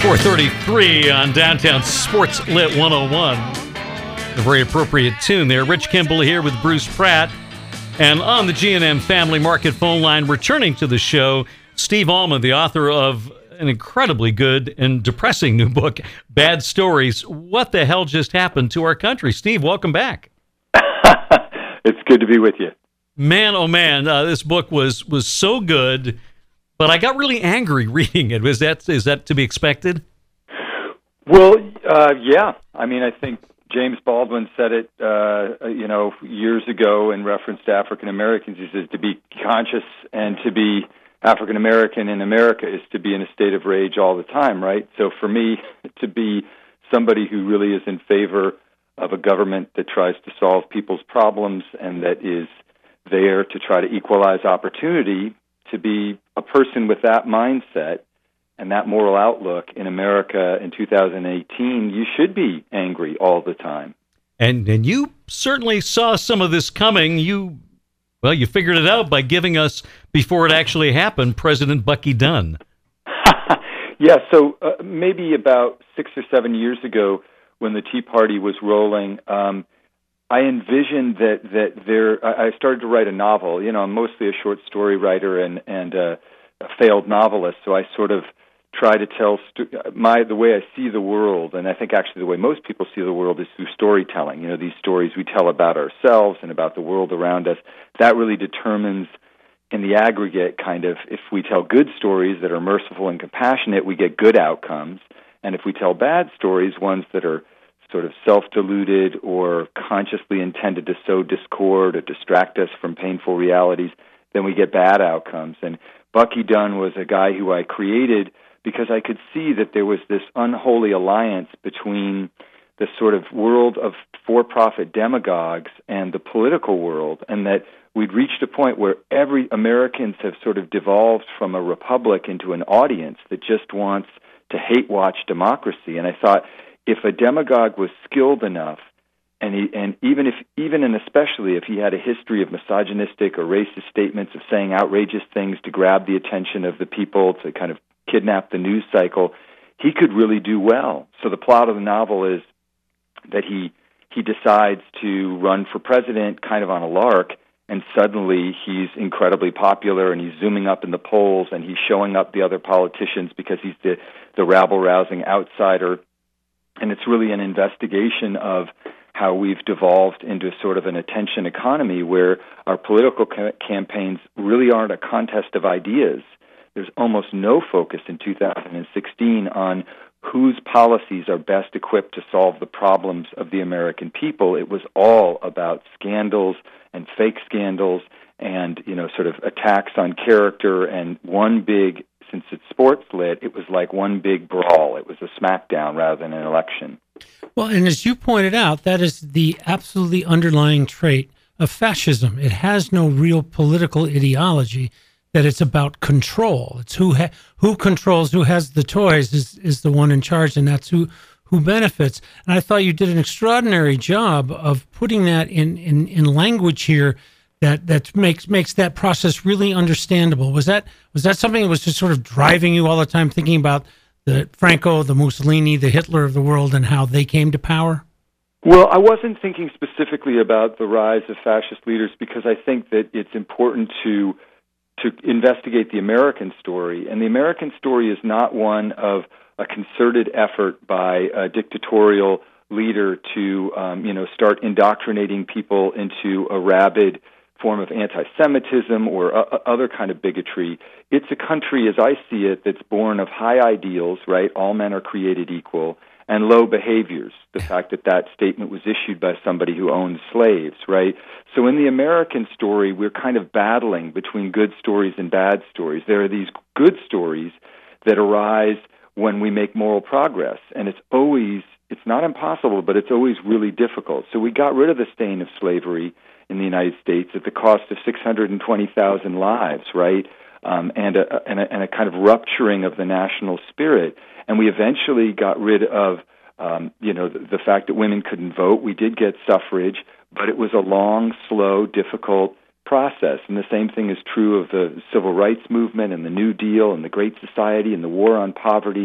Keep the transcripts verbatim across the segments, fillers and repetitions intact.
four thirty-three on Downtown Sports Lit one oh one. A very appropriate tune there. Rich Kimball here with Bruce Pratt. And on the G and M Family Market phone line, returning to the show, Steve Allman, the author of an incredibly good and depressing new book, Bad Stories. What the hell just happened to our country? Steve, welcome back. It's good to be with you. Man, oh man, uh, this book was was so good, but I got really angry reading it. Was that is that to be expected? Well, uh, yeah. I mean, I think James Baldwin said it, uh, you know, years ago in reference to African Americans. He says to be conscious and to be African American in America is to be in a state of rage all the time, right? So for me, to be somebody who really is in favor of a government that tries to solve people's problems and that is there to try to equalize opportunity, to be a person with that mindset and that moral outlook in America in two thousand eighteen, you should be angry all the time. And and you certainly saw some of this coming. You, well, you figured it out by giving us, before it actually happened, President Bucky Dunn. Yeah, so uh, maybe about six or seven years ago when the Tea Party was rolling, um, I envisioned that that there. I started to write a novel. You know, I'm mostly a short story writer and and uh, a failed novelist, so I sort of try to tell st- my the way I see the world, and I think actually the way most people see the world is through storytelling. You know, these stories we tell about ourselves and about the world around us. That really determines, in the aggregate, kind of if we tell good stories that are merciful and compassionate, we get good outcomes, and if we tell bad stories, ones that are sort of self-deluded or consciously intended to sow discord or distract us from painful realities, then we get bad outcomes. And Bucky Dunn was a guy who I created because I could see that there was this unholy alliance between the sort of world of for-profit demagogues and the political world, and that we'd reached a point where every Americans have sort of devolved from a republic into an audience that just wants to hate-watch democracy. And I thought, if a demagogue was skilled enough, and he, and even if even and especially if he had a history of misogynistic or racist statements of saying outrageous things to grab the attention of the people, to kind of kidnap the news cycle, he could really do well. So the plot of the novel is that he he decides to run for president kind of on a lark, and suddenly he's incredibly popular, and he's zooming up in the polls, and he's showing up the other politicians because he's the, the rabble-rousing outsider. And it's really an investigation of how we've devolved into sort of an attention economy where our political ca- campaigns really aren't a contest of ideas. There's almost no focus in two thousand sixteen on whose policies are best equipped to solve the problems of the American people. It was all about scandals and fake scandals and, you know, sort of attacks on character, and one big, since it's sports lit, it was like one big brawl. It was a smackdown rather than an election. Well, and as you pointed out, that is the absolutely underlying trait of fascism. It has no real political ideology, that it's about control. It's who ha- who controls, who has the toys is, is the one in charge, and that's who, who benefits. And I thought you did an extraordinary job of putting that in, in, in language here that that makes makes that process really understandable. Was that was that something that was just sort of driving you all the time, thinking about the Franco, the Mussolini, the Hitler of the world, and how they came to power? Well, I wasn't thinking specifically about the rise of fascist leaders because I think that it's important to to investigate the American story. And the American story is not one of a concerted effort by a dictatorial leader to, um, you know, start indoctrinating people into a rabid form of anti-Semitism or uh, other kind of bigotry. It's a country, as I see it, that's born of high ideals, right? All men are created equal, and low behaviors. The fact that that statement was issued by somebody who owned slaves, right? So in the American story, we're kind of battling between good stories and bad stories. There are these good stories that arise when we make moral progress, and it's always, it's not impossible, but it's always really difficult. So we got rid of the stain of slavery in the United States at the cost of six hundred twenty thousand lives, right? Um, and, a, and, a, and a kind of rupturing of the national spirit. And we eventually got rid of, um, you know, the, the fact that women couldn't vote. We did get suffrage, but it was a long, slow, difficult process. And the same thing is true of the civil rights movement and the New Deal and the Great Society and the war on poverty.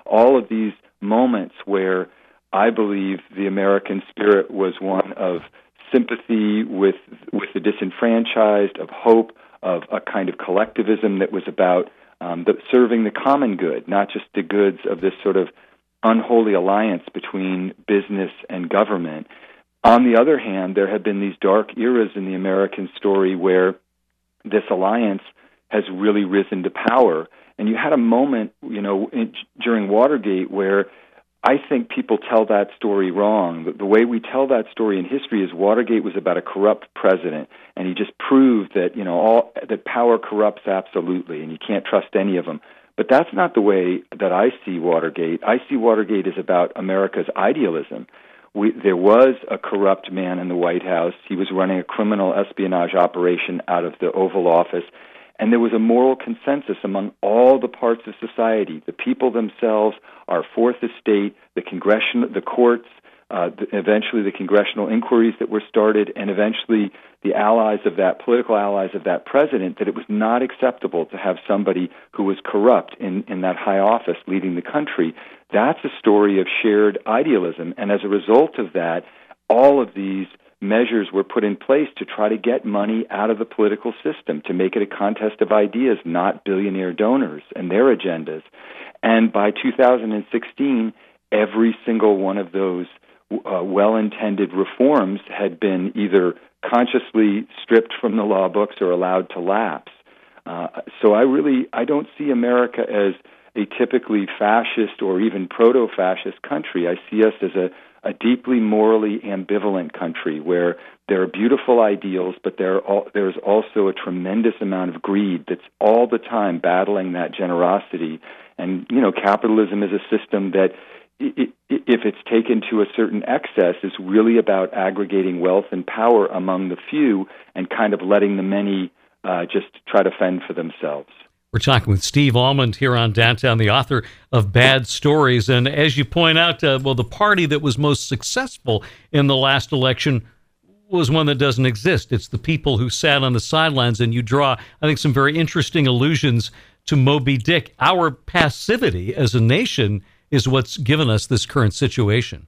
all of these moments where I believe the American spirit was one of sympathy with with the disenfranchised, of hope, of a kind of collectivism that was about um, the, serving the common good, not just the goods of this sort of unholy alliance between business and government. On the other hand, there have been these dark eras in the American story where this alliance has really risen to power. And you had a moment, you know, in, during Watergate where I think people tell that story wrong. The, the way we tell that story in history is Watergate was about a corrupt president, and he just proved that, you know, all that power corrupts absolutely, and you can't trust any of them. But that's not the way that I see Watergate. I see Watergate as about America's idealism. We, there was a corrupt man in the White House. He was running a criminal espionage operation out of the Oval Office. And there was a moral consensus among all the parts of society, the people themselves, our Fourth Estate, the congressional, the courts, uh, the, eventually the congressional inquiries that were started, and eventually the allies of that, political allies of that president, that it was not acceptable to have somebody who was corrupt in, in that high office leading the country. That's a story of shared idealism. And as a result of that, all of these measures were put in place to try to get money out of the political system, to make it a contest of ideas, not billionaire donors and their agendas. And by two thousand sixteen, every single one of those uh, well-intended reforms had been either consciously stripped from the law books or allowed to lapse. Uh, so I really, I don't see America as a typically fascist or even proto-fascist country. I see us as a a deeply morally ambivalent country where there are beautiful ideals, but there are all, there's also a tremendous amount of greed that's all the time battling that generosity. And, you know, capitalism is a system that, it, it, if it's taken to a certain excess, is really about aggregating wealth and power among the few and kind of letting the many uh, just try to fend for themselves. We're talking with Steve Almond here on Downtown, the author of Bad Stories. And as you point out, uh, well, the party that was most successful in the last election was one that doesn't exist. It's the people who sat on the sidelines, and you draw, I think, some very interesting allusions to Moby Dick. Our passivity as a nation is what's given us this current situation.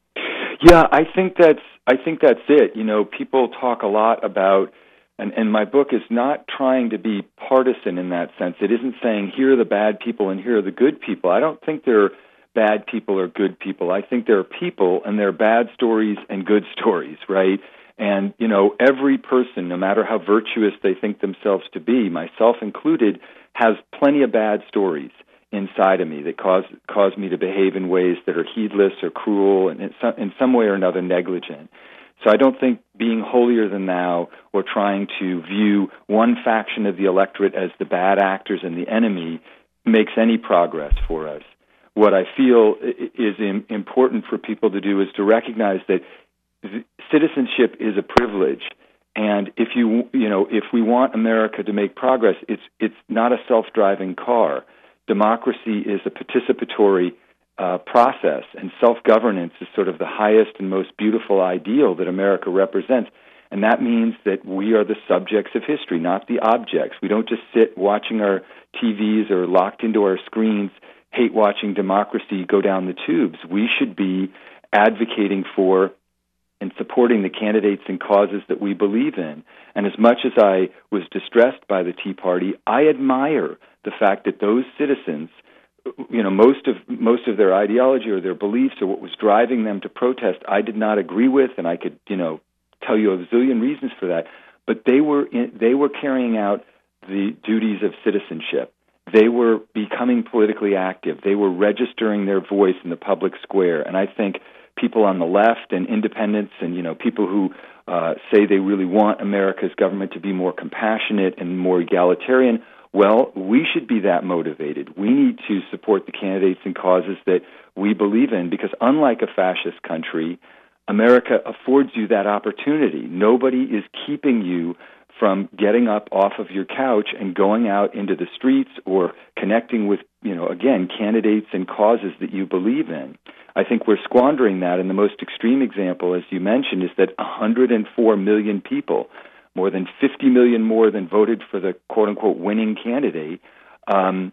Yeah, I think that's I think that's it. You know, people talk a lot about, And, and my book is not trying to be partisan in that sense. It isn't saying here are the bad people and here are the good people. I don't think there are bad people or good people. I think there are people and there are bad stories and good stories, right? And, you know, every person, no matter how virtuous they think themselves to be, myself included, has plenty of bad stories inside of me that cause cause me to behave in ways that are heedless or cruel and in some, in some way or another negligent. So I don't think being holier than thou or trying to view one faction of the electorate as the bad actors and the enemy makes any progress for us. What I feel is important for people to do is to recognize that citizenship is a privilege, and if you you know if we want America to make progress, it's it's not a self-driving car. Democracy is a participatory Uh, process, and self-governance is sort of the highest and most beautiful ideal that America represents. And that means that we are the subjects of history, not the objects. We don't just sit watching our T Vs or locked into our screens, hate watching democracy go down the tubes. We should be advocating for and supporting the candidates and causes that we believe in. And as much as I was distressed by the Tea Party, I admire the fact that those citizens, you know, most of most of their ideology or their beliefs or what was driving them to protest, I did not agree with, and I could, you know, tell you a zillion reasons for that. But they were in, they were carrying out the duties of citizenship. They were becoming politically active. They were registering their voice in the public square. And I think people on the left and independents and, you know, people who uh, say they really want America's government to be more compassionate and more egalitarian, well, we should be that motivated. We need to support the candidates and causes that we believe in, because unlike a fascist country, America affords you that opportunity. Nobody is keeping you from getting up off of your couch and going out into the streets or connecting with, you know, again, candidates and causes that you believe in. I think we're squandering that, and the most extreme example, as you mentioned, is that one hundred four million people, more than fifty million more than voted for the quote-unquote winning candidate, um,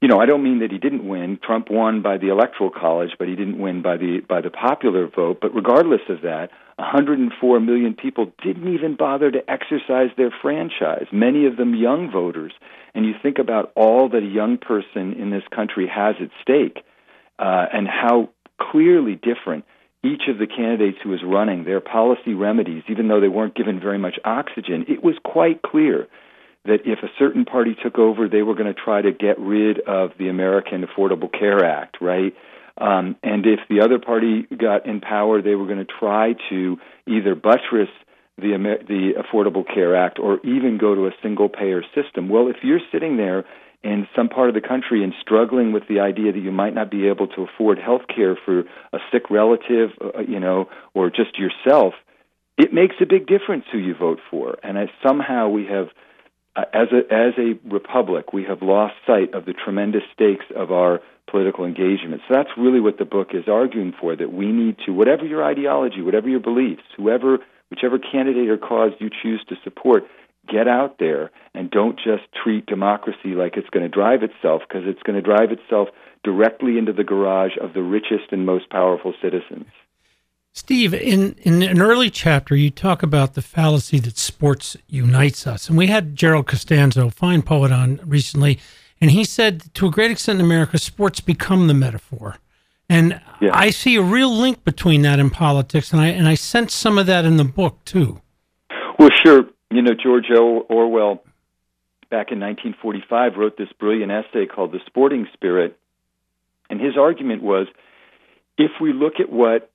you know, I don't mean that he didn't win. Trump won by the Electoral College, but he didn't win by the by the popular vote. But regardless of that, one hundred four million people didn't even bother to exercise their franchise, many of them young voters. And you think about all that a young person in this country has at stake, uh, and how clearly different each of the candidates who was running, their policy remedies, even though they weren't given very much oxygen, it was quite clear that if a certain party took over, they were going to try to get rid of the American Affordable Care Act, right? Um, and if the other party got in power, they were going to try to either buttress the Amer- the Affordable Care Act or even go to a single-payer system. Well, if you're sitting there in some part of the country and struggling with the idea that you might not be able to afford health care for a sick relative, uh, you know, or just yourself, it makes a big difference who you vote for. And as somehow we have, uh, as a as a republic, we have lost sight of the tremendous stakes of our political engagement. So that's really what the book is arguing for, that we need to, whatever your ideology, whatever your beliefs, whoever, whichever candidate or cause you choose to support, get out there and don't just treat democracy like it's going to drive itself, because it's going to drive itself directly into the garage of the richest and most powerful citizens. Steve, in, in an early chapter, you talk about the fallacy that sports unites us. And we had Gerald Costanzo, fine poet, on recently, and he said, to a great extent in America, sports become the metaphor. And yeah. I see a real link between that and politics, and I and I sense some of that in the book, too. Well, sure. You know, George Orwell, back in nineteen forty-five, wrote this brilliant essay called The Sporting Spirit, and his argument was, if we look at what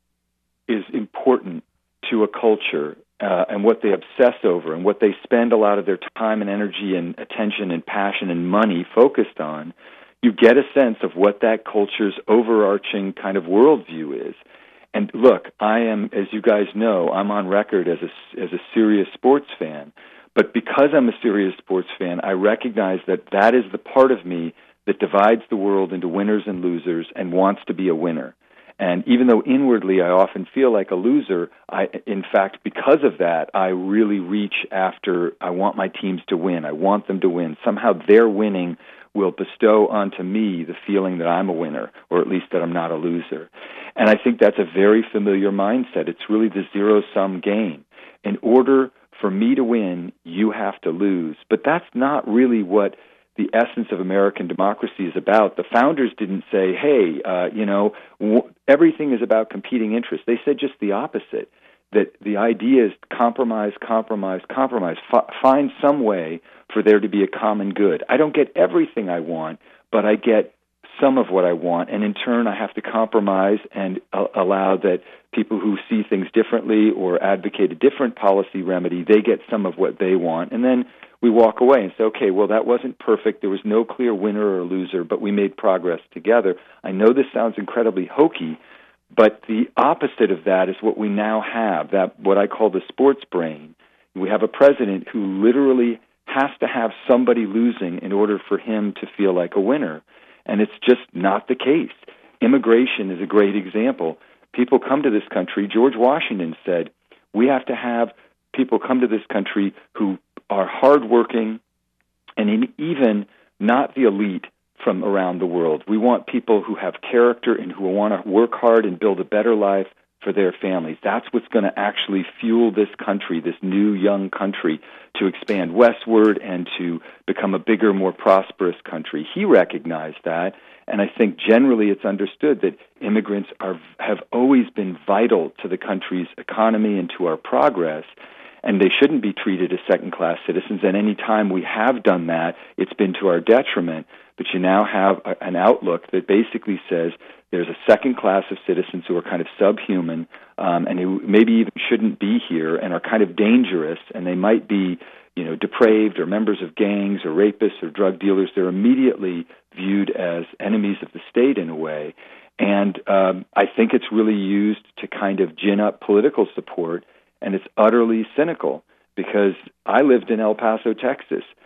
is important to a culture uh, and what they obsess over and what they spend a lot of their time and energy and attention and passion and money focused on, you get a sense of what that culture's overarching kind of worldview is. And look, I am, as you guys know, I'm on record as a, as a serious sports fan. But because I'm a serious sports fan, I recognize that that is the part of me that divides the world into winners and losers and wants to be a winner. And even though inwardly I often feel like a loser, I, in fact, because of that, I really reach after, I want my teams to win. I want them to win. Somehow their winning will bestow onto me the feeling that I'm a winner, or at least that I'm not a loser. And I think that's a very familiar mindset. It's really the zero-sum game. In order for me to win, you have to lose. But that's not really what the essence of American democracy is about. The founders didn't say, hey, uh, you know, w- everything is about competing interests. They said just the opposite, that the idea is compromise, compromise, compromise. F- find some way for there to be a common good. I don't get everything I want, but I get some of what I want, and in turn I have to compromise and uh, allow that people who see things differently or advocate a different policy remedy, they get some of what they want, and then we walk away and say, okay, well, that wasn't perfect. There was no clear winner or loser, but we made progress together. I know this sounds incredibly hokey, but the opposite of that is what we now have, that what I call the sports brain. We have a president who literally has to have somebody losing in order for him to feel like a winner. And it's just not the case. Immigration is a great example. People come to this country. George Washington said, we have to have people come to this country who are hardworking and in even not the elite from around the world. We want people who have character and who want to work hard and build a better life for their families. That's what's going to actually fuel this country, this new young country, to expand westward and to become a bigger, more prosperous country. He recognized that, and I think generally it's understood that immigrants are have always been vital to the country's economy and to our progress, and they shouldn't be treated as second-class citizens. And any time we have done that, it's been to our detriment. But you now have a, an outlook that basically says there's a second class of citizens who are kind of subhuman um, and who maybe even shouldn't be here and are kind of dangerous, and they might be, you know, depraved or members of gangs or rapists or drug dealers. They're immediately viewed as enemies of the state in a way. And um, I think it's really used to kind of gin up political support, and it's utterly cynical because I lived in El Paso, Texas.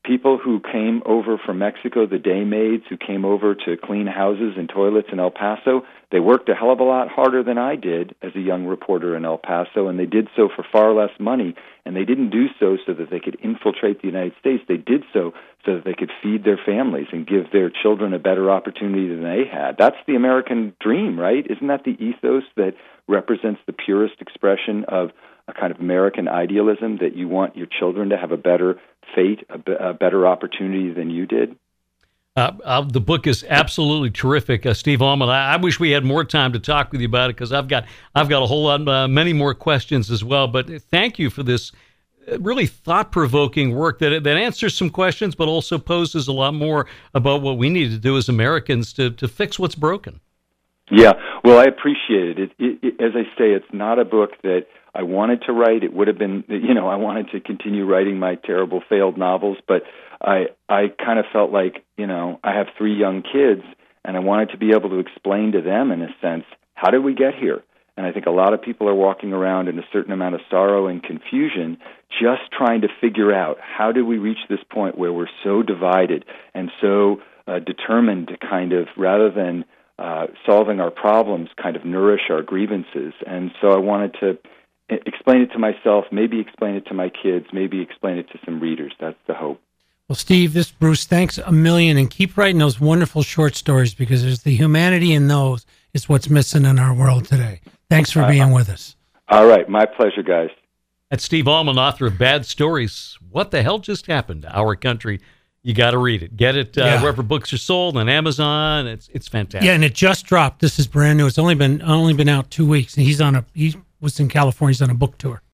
people who came over from Mexico, the day maids who came over to clean houses and toilets in El Paso, they worked a hell of a lot harder than I did as a young reporter in El Paso, and they did so for far less money, and they didn't do so so that they could infiltrate the United States. They did so so that they could feed their families and give their children a better opportunity than they had. That's the American dream, right? Isn't that the ethos that represents the purest expression of a kind of American idealism, that you want your children to have a better fate, a, be- a better opportunity than you did? Uh, uh, the book is absolutely terrific, uh, Steve Almond. I, I wish we had more time to talk with you about it, because I've got I've got a whole lot, uh, many more questions as well. But thank you for this really thought-provoking work that that answers some questions, but also poses a lot more about what we need to do as Americans to to fix what's broken. Yeah, well, I appreciate it. It, it, it. As I say, it's not a book that I wanted to write. It would have been, you know, I wanted to continue writing my terrible failed novels, but I I kind of felt like, you know, I have three young kids, and I wanted to be able to explain to them, in a sense, how did we get here? And I think a lot of people are walking around in a certain amount of sorrow and confusion, just trying to figure out, how did we reach this point where we're so divided and so uh, determined to kind of, rather than uh, solving our problems, kind of nourish our grievances. And so I wanted to explain it to myself, maybe explain it to my kids, maybe explain it to some readers. That's the hope. Well, Steve, this Bruce, thanks a million, and keep writing those wonderful short stories, because there's the humanity in those is what's missing in our world today. Thanks for being uh, with us. All right. My pleasure, guys. That's Steve Almond, author of Bad Stories. What the hell just happened to our country? You got to read it. Get it uh, yeah. wherever books are sold, on Amazon. It's it's fantastic. Yeah, and it just dropped. This is brand new. It's only been only been out two weeks, and he's on a he was in California. He's on a book tour.